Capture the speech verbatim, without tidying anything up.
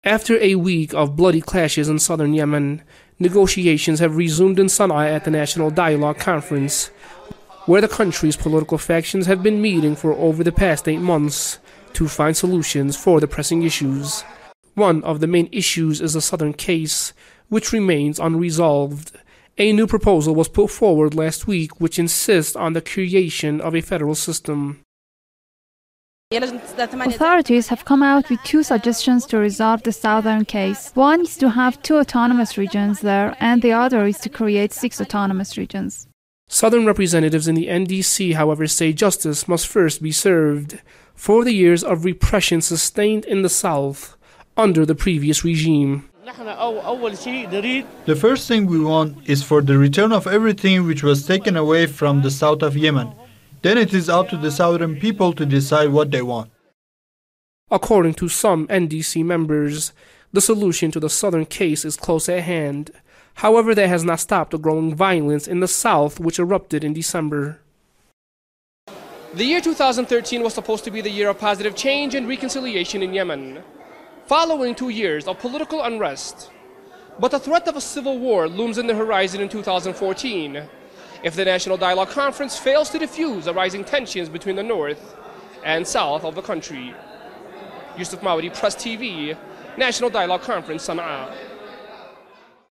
After a week of bloody clashes in southern Yemen, negotiations have resumed in Sana'a at the National Dialogue Conference, where the country's political factions have been meeting for over the past eight months to find solutions for the pressing issues. One of the main issues is the southern case, which remains unresolved. A new proposal was put forward last week which insists on the creation of a federal system. Authorities have come out with two suggestions to resolve the southern case. One is to have two autonomous regions there, and the other is to create six autonomous regions. Southern representatives in the N D C, however, say justice must first be served for the years of repression sustained in the south under the previous regime. The first thing we want is for the return of everything which was taken away from the south of Yemen. Then it is up to the southern people to decide what they want. According to some N D C members, the solution to the southern case is close at hand. However, that has not stopped the growing violence in the south, which erupted in December. The year two thousand thirteen was supposed to be the year of positive change and reconciliation in Yemen, following two years of political unrest. But the threat of a civil war looms in the horizon in two thousand fourteen. If the National Dialogue Conference fails to diffuse the rising tensions between the north and south of the country. Yusuf Mawdi, Press T V, National Dialogue Conference, Sana'a.